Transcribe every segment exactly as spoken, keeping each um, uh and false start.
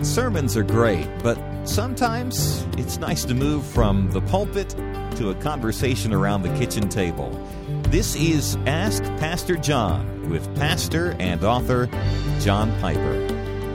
Sermons are great, but sometimes it's nice to move from the pulpit to a conversation around the kitchen table. This is Ask Pastor John with pastor and author John Piper.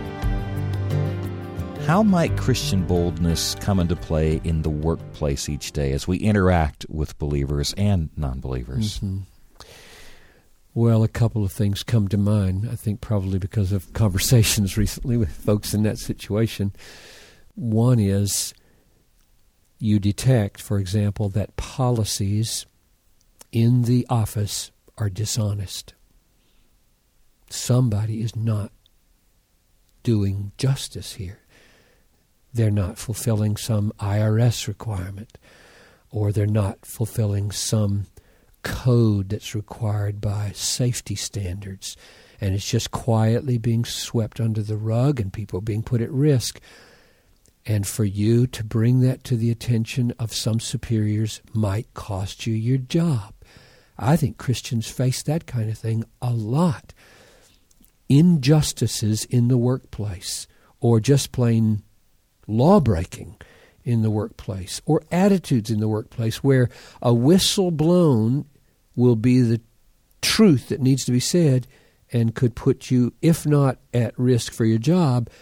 How might Christian boldness come into play in the workplace each day as we interact with believers and non-believers? Mm-hmm. Well, a couple of things come to mind, I think probably because of conversations recently with folks in that situation. One is you detect, for example, that policies in the office are dishonest. Somebody is not doing justice here. They're not fulfilling some I R S requirement, or they're not fulfilling some code that's required by safety standards, and it's just quietly being swept under the rug and people being put at risk. And for you to bring that to the attention of some superiors might cost you your job. I think Christians face that kind of thing a lot. Injustices in the workplace, or just plain law-breaking in the workplace, or attitudes in the workplace where a whistle blown will be the truth that needs to be said and could put you, if not at risk for your job,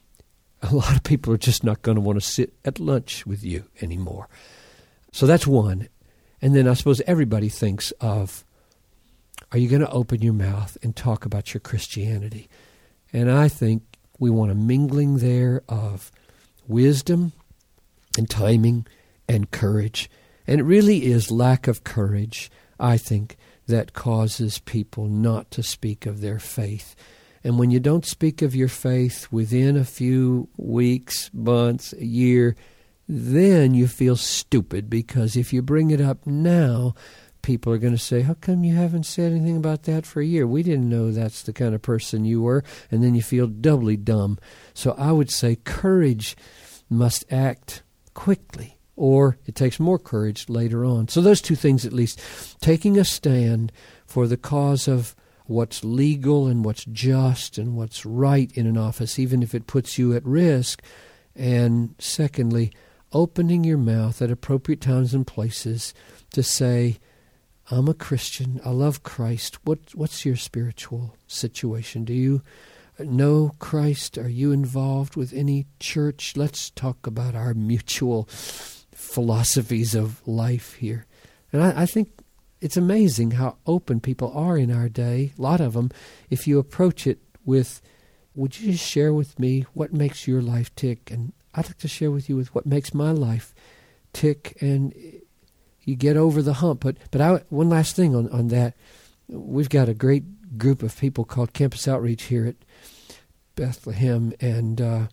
a lot of people are just not going to want to sit at lunch with you anymore. So that's one. And then I suppose everybody thinks of, are you going to open your mouth and talk about your Christianity? And I think we want a mingling there of wisdom and timing and courage. And it really is lack of courage, I think, that causes people not to speak of their faith. And when you don't speak of your faith within a few weeks, months, a year, then you feel stupid, because if you bring it up now, people are going to say, how come you haven't said anything about that for a year? We didn't know that's the kind of person you were. And then you feel doubly dumb. So I would say courage must act quickly, or it takes more courage later on. So those two things at least, taking a stand for the cause of what's legal and what's just and what's right in an office, even if it puts you at risk. And secondly, opening your mouth at appropriate times and places to say, I'm a Christian, I love Christ. What, what's your spiritual situation? Do you know Christ? Are you involved with any church? Let's talk about our mutual philosophies of life here. And I, I think it's amazing how open people are in our day, a lot of them, if you approach it with, would you just share with me what makes your life tick? And I'd like to share with you with what makes my life tick, and you get over the hump. But but I, one last thing on, on that, we've got a great group of people called Campus Outreach here at Bethlehem, and uh,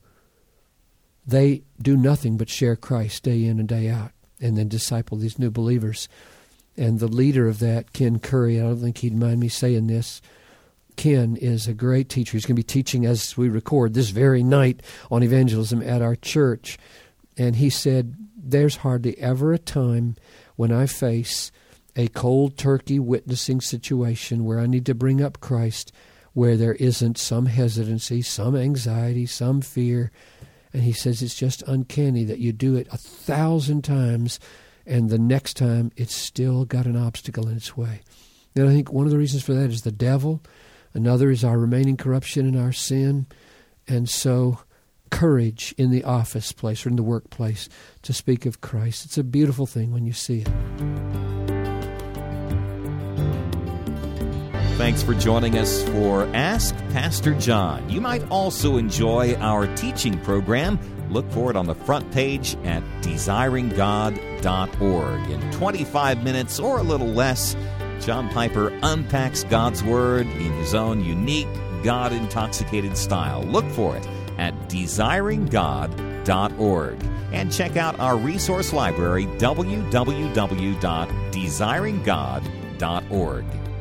they do nothing but share Christ day in and day out, and then disciple these new believers. And the leader of that, Ken Curry, I don't think he'd mind me saying this, Ken is a great teacher. He's going to be teaching as we record this very night on evangelism at our church. And he said, there's hardly ever a time when I face a cold turkey witnessing situation where I need to bring up Christ where there isn't some hesitancy, some anxiety, some fear. And he says it's just uncanny that you do it a thousand times and the next time it's still got an obstacle in its way. And I think one of the reasons for that is the devil. Another is our remaining corruption and our sin. And so courage in the office place or in the workplace to speak of Christ. It's a beautiful thing when you see it. Thanks for joining us for Ask Pastor John. You might also enjoy our teaching program. Look for it on the front page at desiring god dot org. In twenty-five minutes or a little less, John Piper unpacks God's Word in his own unique, God-intoxicated style. Look for it at desiring god dot org. And check out our resource library, w w w dot desiring god dot org.